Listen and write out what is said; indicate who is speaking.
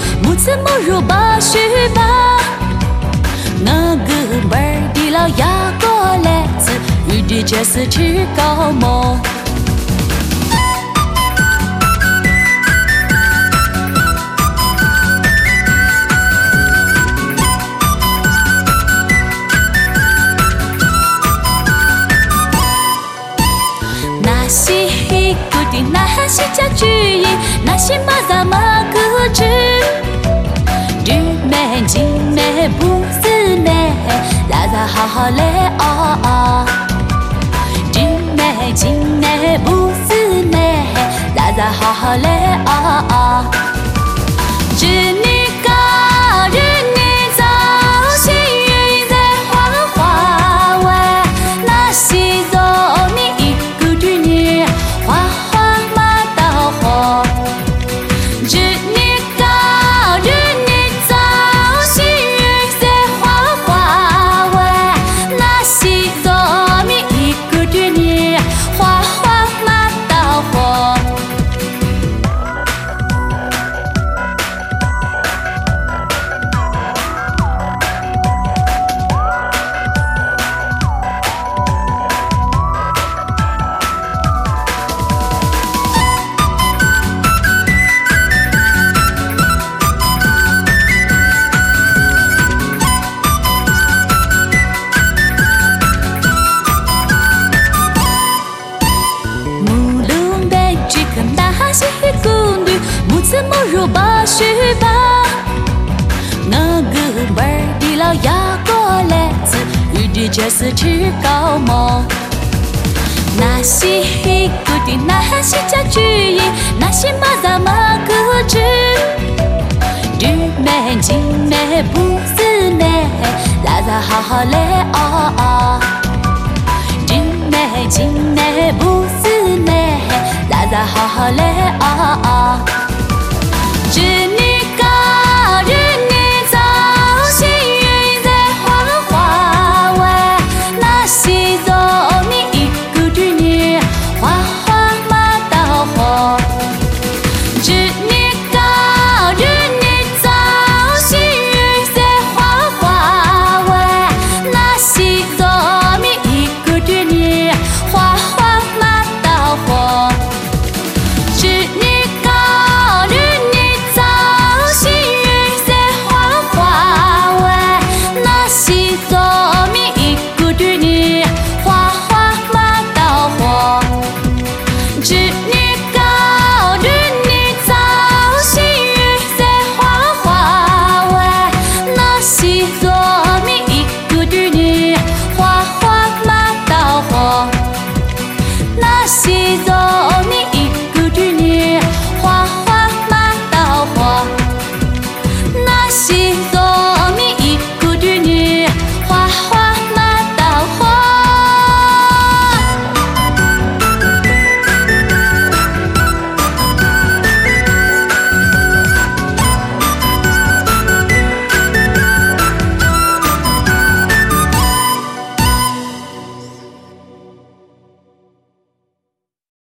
Speaker 1: 木子木如把须把，我个门儿的老牙过来子，有的就是吃高毛。那些固定，那些家具，那些马扎马个子。日美金美不是美，拉扎好好来哦哦。日美金美不是美，拉扎好好来哦哦。日你高，日你早，细雨在花花湾，那些肉你一个对你花花马到火。日你高，日你早，细雨在花花湾，那些肉你一个对你花花马到火。那些姑娘，木子木如把须把，我个门儿的老牙过来子，有的就是吃高毛。那些固定，那些家具，那些马扎马个子，日美金美不是美，拉扎好好来哦哦。日美金美不是美，拉扎好好来。